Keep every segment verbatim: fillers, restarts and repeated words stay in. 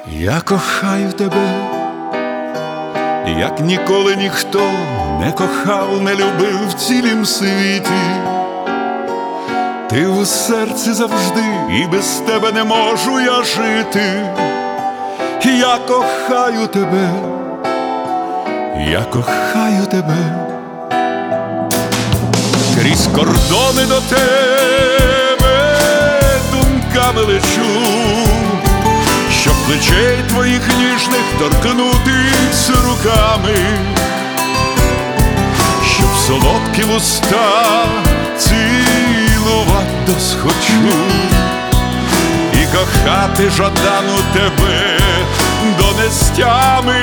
Я кохаю тебе, як ніколи ніхто не кохав, не любив в цілім світі. Ти у серці завжди, і без тебе не можу я жити. Я кохаю тебе, я кохаю тебе. Крізь кордони до тебе думками лечу, щоб плечей твоїх ніжних торкнутись руками, щоб солодкі вуста цілувати досхочу і кохати жадану тебе донестями.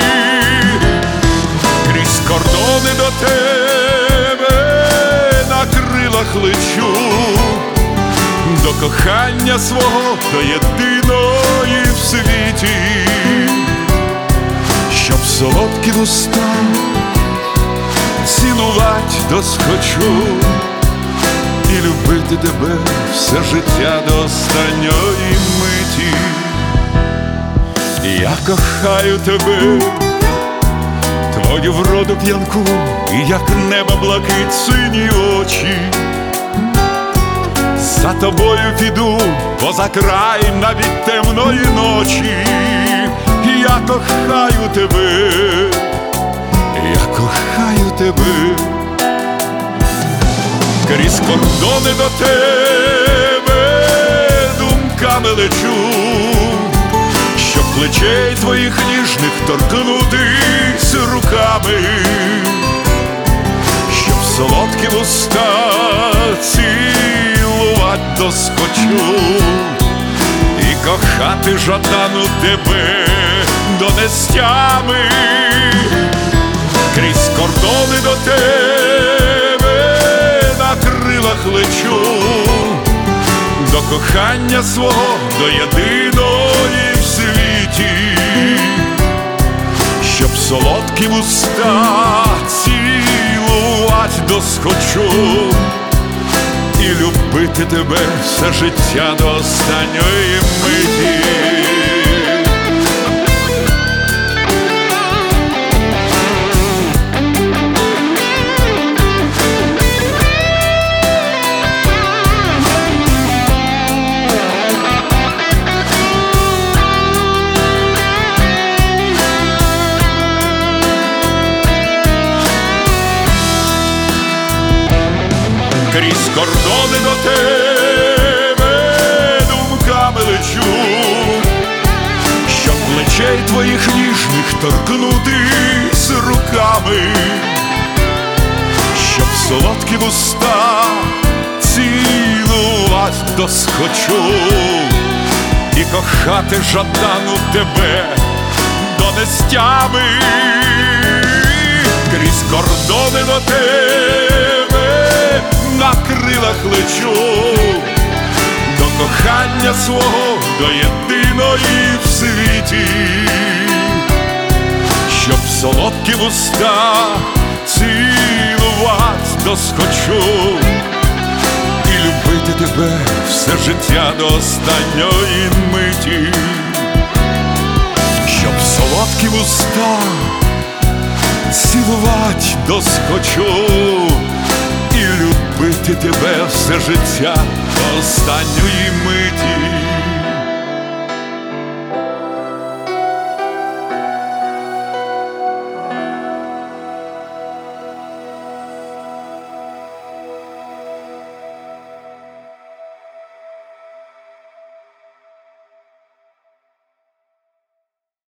Крізь кордони до тебе на крилах лечу, до кохання свого, до єдиної в світі, щоб солодкі вуста цілувати досхочу і любити тебе все життя до останньої миті. Я кохаю тебе, твою вроду п'янку, і як неба блакить сині очі. За тобою піду поза край навіть темної ночі. Я кохаю тебе, я кохаю тебе. Крізь кордони до тебе думками лечу, щоб плечей твоїх ніжних торкнутись руками, щоб солодкі вуста цілувати досхочу і кохати жадану тебе донестями. Крізь кордони до тебе на крилах лечу, до кохання свого, до єдиної в світі, щоб солодкі вуста цілувати досхочу і любити тебе все життя до останньої миті. Крізь кордони до тебе думками лечу, щоб плечей твоїх ніжних торкнутись руками, щоб солодкі вуста цілувати досхочу і кохати жадану тебе донестями. Крізь кордони до тебе на крилах лечу, до кохання свого, до єдиної в світі, щоб солодкі вуста цілувати досхочу і любити тебе все життя до останньої миті, щоб солодкі вуста цілувати досхочу і любити тебе все життя до останньої миті.